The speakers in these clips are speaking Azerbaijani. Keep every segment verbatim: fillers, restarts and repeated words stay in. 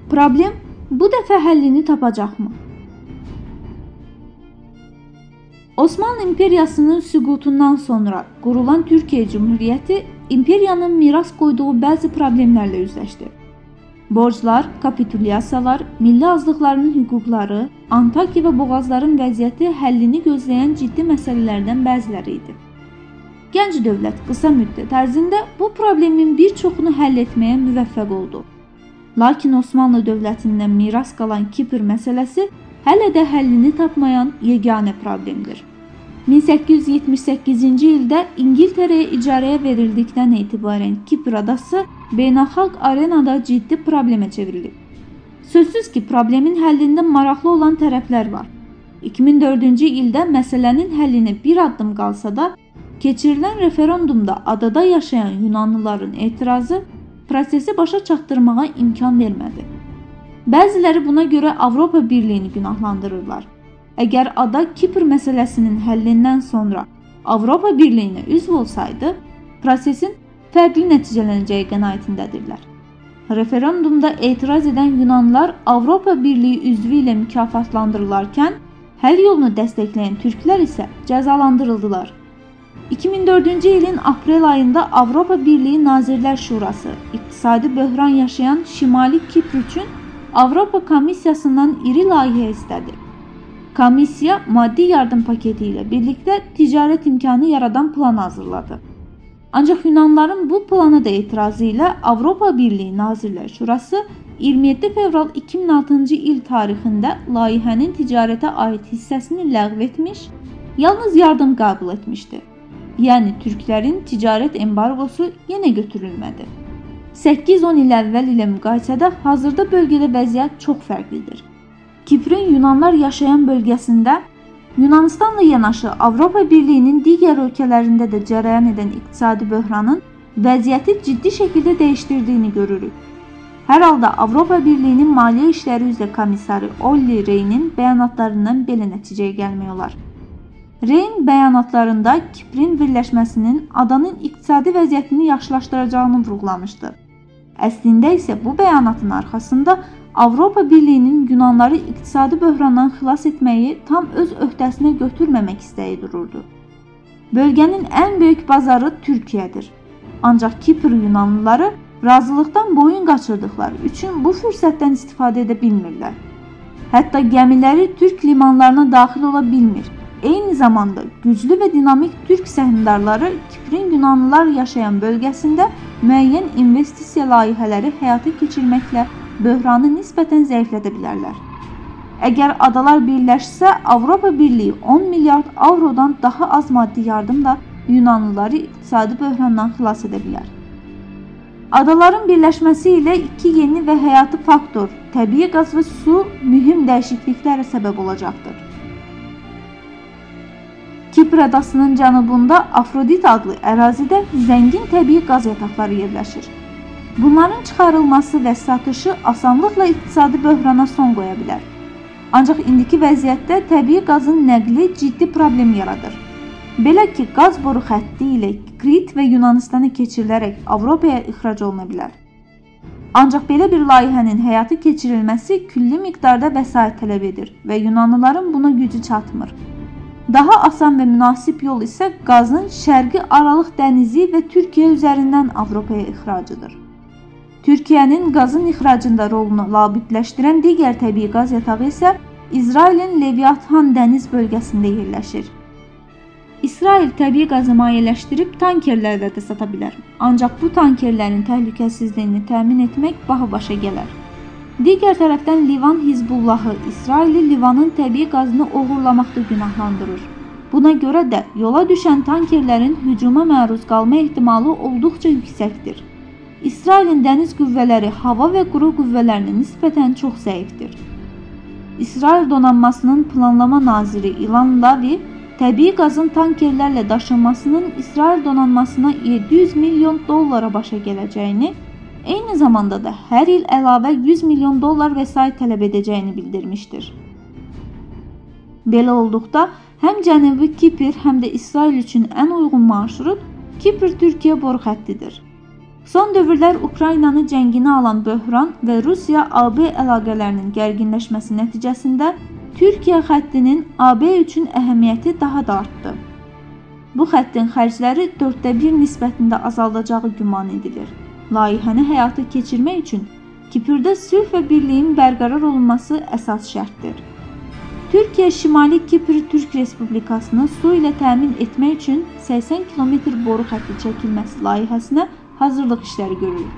Problem bu dəfə həllini tapacaqmı? Osmanlı İmperiyasının süqutundan sonra qurulan Türkiyə Cümhuriyyəti imperiyanın miras qoyduğu bəzi problemlərlə üzləşdi. Borclar, kapitulyasiyalar, milli azlıqlarının hüquqları, Antakya və boğazların vəziyyəti həllini gözləyən ciddi məsələlərdən bəziləri idi. Gənc dövlət qısa müddət ərzində bu problemin bir çoxunu həll etməyə müvəffəq oldu. Lakin Osmanlı dövlətindən miras qalan Kipr məsələsi hələ də həllini tapmayan yeganə problemdir. min səkkiz yüz yetmiş səkkizinci ildə İngiltərəyə icarəyə verildikdən etibarən Kipr adası beynəlxalq arenada ciddi problemə çevrilib. Sözsüz ki, problemin həllində maraqlı olan tərəflər var. iki min dördüncü ildə məsələnin həllinə bir addım qalsa da, keçirilən referendumda adada yaşayan Yunanlıların etirazı prosesi başa çatdırmağa imkan vermədi. Bəziləri buna görə Avropa Birliyini günahlandırırlar. Əgər ada Kipr məsələsinin həllindən sonra Avropa Birliyinə üzv olsaydı, prosesin fərqli nəticələnəcəyi qənaətindədirlər. Referendumda etiraz edən Yunanlar Avropa Birliyi üzvü ilə mükafatlandırılarkən, həll yolunu dəstəkləyən türklər isə cəzalandırıldılar. iki min dördüncü ilin aprel ayında Avropa Birliyi Nazirlər Şurası iqtisadi böhran yaşayan Şimali Kipr üçün Avropa Komissiyasından iri layihə istədi. Komissiya maddi yardım paketi ilə birlikdə ticarət imkanı yaradan plan hazırladı. Ancaq Yunanların bu plana da etirazı ilə Avropa Birliyi Nazirlər Şurası iyirmi yeddi fevral iki min altıncı il tarixində layihənin ticarətə aid hissəsini ləğv etmiş, yalnız yardım qəbul etmişdi. Yəni türklərin ticarət embargosu yenə götürülmədi. səkkiz on il əvvəl ilə müqayisədə hazırda bölgədə vəziyyət çox fərqlidir. Kiprin Yunanlar yaşayan bölgəsində Yunanistanla yanaşı Avropa Birliyinin digər ölkələrində də cərəyan edən iqtisadi böhranın vəziyyəti ciddi şəkildə dəyişdirdiyini görürük. Hər halda Avropa Birliyinin Maliyyə İşləri üzrə komissarı Olli Rehn'in bəyanatlarından belə nəticəyə gəlmək olar. Rehn bəyanatlarında Kiprin birləşməsinin adanın iqtisadi vəziyyətini yaxşılaşdıracağını vurğulamışdı. Əslində isə bu bəyanatın arxasında Avropa Birliyinin Yunanları iqtisadi böhrandan xilas etməyi tam öz öhdəsinə götürməmək istəyi dururdu. Bölgənin ən böyük bazarı Türkiyədir. Ancaq Kipr Yunanlıları razılıqdan boyun qaçırdıqları üçün bu fürsətdən istifadə edə bilmirlər. Hətta gəmiləri Türk limanlarına daxil ola bilmir. Eyni zamanda güclü və dinamik Türk səhmdarları Kiprin Yunanlılar yaşayan bölgəsində müəyyən investisiya layihələri həyata keçirməklə böhranı nisbətən zəiflədə bilərlər. Əgər adalar birləşsə, Avropa Birliyi on milyard avrodan daha az maddi yardımla Yunanlıları iqtisadi böhrandan xilas edə bilər. Adaların birləşməsi ilə iki yeni və həyati faktor, təbii qaz və su mühüm dəyişikliklərə səbəb olacaqdır. Kipr adasının cənubunda Afrodit adlı ərazidə zəngin təbii qaz yataqları yerləşir. Bunların çıxarılması və satışı asanlıqla iqtisadi böhrana son qoya bilər. Ancaq indiki vəziyyətdə təbii qazın nəqli ciddi problem yaradır. Belə ki, qaz boru xətti ilə Krit və Yunanistana keçirilərək Avropaya ixrac oluna bilər. Ancaq belə bir layihənin həyata keçirilməsi külli miqdarda vəsait tələb edir və Yunanlıların buna gücü çatmır. Daha asan və münasib yol isə qazın Şərqi Aralıq dənizi və Türkiyə üzərindən Avropaya ixracıdır. Türkiyənin qazın ixracında rolunu labüdləşdirən digər təbii qaz yatağı isə İsrailin Leviathan dəniz bölgəsində yerləşir. İsrail təbii qazı mayeləşdirib tankerlərlə də sata bilər. Ancaq bu tankerlərin təhlükəsizliyini təmin etmək baha başa gələr. Digər tərəfdən Livan Hizbullahı İsraili Livanın təbii qazını oğurlamaqda günahlandırır. Buna görə də yola düşən tankerlərin hücuma məruz qalma ehtimalı olduqca yüksəkdir. İsrailin dəniz qüvvələri hava və quru qüvvələrinə nisbətən çox zəifdir. İsrail donanmasının planlama naziri İlan Lavi, təbii qazın tankerlərlə daşınmasının İsrail donanmasına yeddi yüz milyon dollara başa gələcəyini, eyni zamanda da hər il əlavə yüz milyon dollar vəsait tələb edəcəyini bildirmişdir. Belə olduqda həm Cənubi Kipr, həm də İsrail üçün ən uyğun marşrut Kipr-Türkiyə boru xəttidir. Son dövrlər Ukraynanı cənginə alan böhran və Rusiya-A B əlaqələrinin gərginləşməsi nəticəsində Türkiyə xəttinin A B üçün əhəmiyyəti daha da artdı. Bu xəttin xərcləri dörddə bir nisbətində azaldacağı güman edilir. Layihəni həyata keçirmək üçün Kiprdə sülh və birliyin bərqərar olunması əsas şərtdir. Türkiyə Şimali Kipr Türk Respublikasını su ilə təmin etmək üçün səksən kilometr boru xətti çəkilməsi layihəsinə hazırlıq işləri görülür.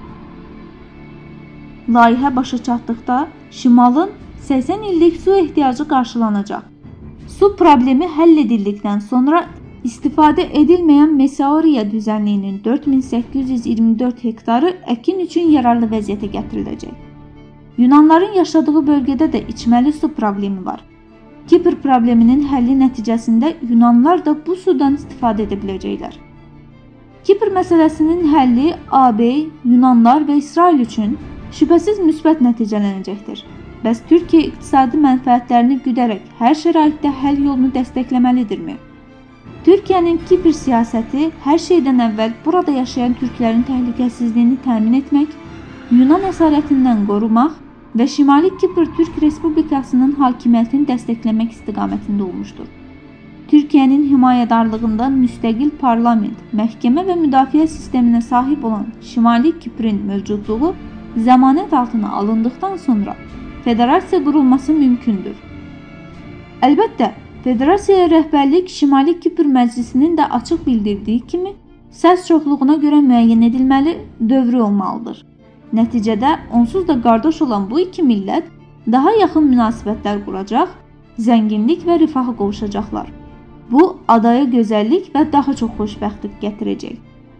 Layihə başa çatdıqda Şimalın səksən illik su ehtiyacı qarşılanacaq. Su problemi həll edildikdən sonra istifadə edilməyən Mesauriya düzənliyinin dörd min səkkiz yüz iyirmi dörd hektarı əkin üçün yararlı vəziyyətə gətiriləcək. Yunanların yaşadığı bölgədə də içməli su problemi var. Kipr probleminin həlli nəticəsində Yunanlar da bu sudan istifadə edə biləcəklər. Kipr məsələsinin həlli A B, Yunanlar və İsrail üçün şübhəsiz müsbət nəticələnəcəkdir. Bəs Türkiyə iqtisadi mənfəətlərini güdərək hər şəraitdə həll yolunu dəstəkləməlidirmi? Türkiyənin Kipr siyasəti hər şeydən əvvəl burada yaşayan türklərin təhlükəsizliyini təmin etmək, Yunan əsarətindən qorumaq və Şimali Kipr Türk Respublikasının hakimiyyətini dəstəkləmək istiqamətində olmuşdur. Türkiyənin himayədarlığında müstəqil parlament, məhkəmə və müdafiə sisteminə sahib olan Şimali Kiprin mövcudluğu zəmanət altına alındıqdan sonra federasiya qurulması mümkündür. Əlbəttə, federasiyaya rəhbərlik Şimali Kipr Məclisinin də açıq bildirdiyi kimi səs çoxluğuna görə müəyyən edilməli, dövrü olmalıdır. Nəticədə onsuz da qardaş olan bu iki millət daha yaxın münasibətlər quracaq, zənginlik və rifaha qovuşacaqlar. Bu, adaya gözəllik və daha çox xoşbəxtlik gətirəcək.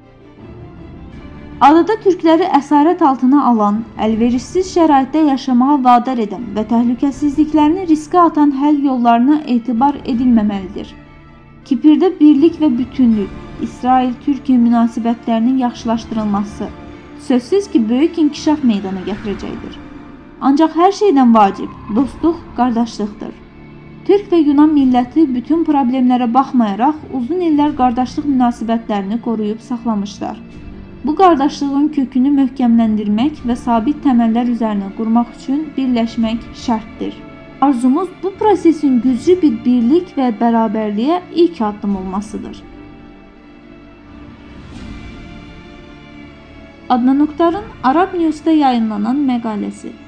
Adada türkləri əsarət altına alan, əlverişsiz şəraitdə yaşamağa vadar edən və təhlükəsizliklərini riskə atan həll yollarına etibar edilməməlidir. Kiprdə birlik və bütünlük, İsrail-Türkiyə münasibətlərinin yaxşılaşdırılması sözsüz ki, böyük inkişaf meydana gətirəcəkdir. Ancaq hər şeydən vacib, dostluq, qardaşlıqdır. Türk və Yunan milləti bütün problemlərə baxmayaraq uzun illər qardaşlıq münasibətlərini qoruyub saxlamışlar. Bu qardaşlığın kökünü möhkəmləndirmək və sabit təməllər üzərinə qurmaq üçün birləşmək şərtdir. Arzumuz bu prosesin güclü bir birlik və bərabərliyə ilk addım olmasıdır. Adnan Oktar'ın Arab News'da yayınlanan məqaləsi.